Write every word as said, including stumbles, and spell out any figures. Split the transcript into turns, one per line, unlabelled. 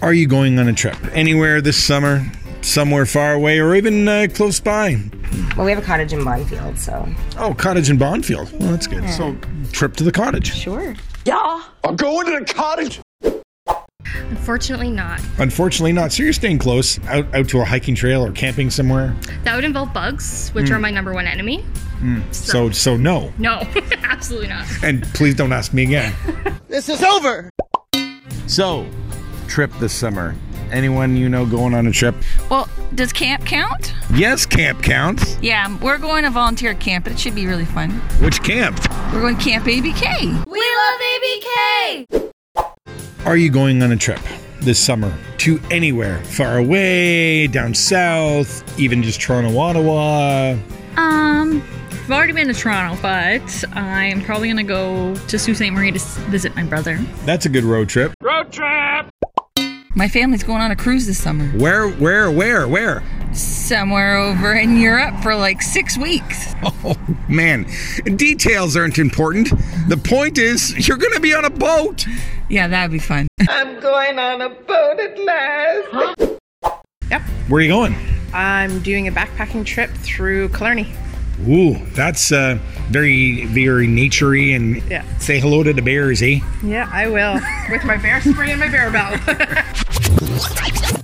Are you going on a trip anywhere this summer? Somewhere far away or even uh, close by?
Well, we have a cottage in Bonfield, so.
Oh, cottage in Bonfield. Well, that's good.
Yeah.
So, trip to the cottage.
Sure.
Yeah. I'm going to the cottage.
Unfortunately not.
Unfortunately not. So you're staying close, out, out to a hiking trail or camping somewhere?
That would involve bugs, which
Mm.
are my number one enemy.
Mm. So, so no.
No, absolutely not.
And please don't ask me again.
This is over.
So, trip this summer. Anyone you know going on a trip?
Well, does camp count?
Yes, camp counts.
Yeah, we're going to volunteer camp, but it should be really fun.
Which camp?
We're going Camp A B K.
We love A B K!
Are you going on a trip this summer to anywhere far away, down south, even just Toronto, Ottawa?
Um, I've already been to Toronto, but I'm probably going to go to Sault Ste. Marie to s- visit my brother.
That's a good road trip.
Road trip.
My family's going on a cruise this summer.
Where, where, where, where?
Somewhere over in Europe for like six weeks.
Oh, man. Details aren't important. The point is, you're going to be on a boat.
Yeah, that'd be fun.
I'm going on a boat at last.
Yep.
Where are you going?
I'm doing a backpacking trip through Killarney.
Ooh, that's uh, very, very naturey, and
Yeah.
say hello to the bears, eh?
Yeah, I will. With my bear spray and my bear belt.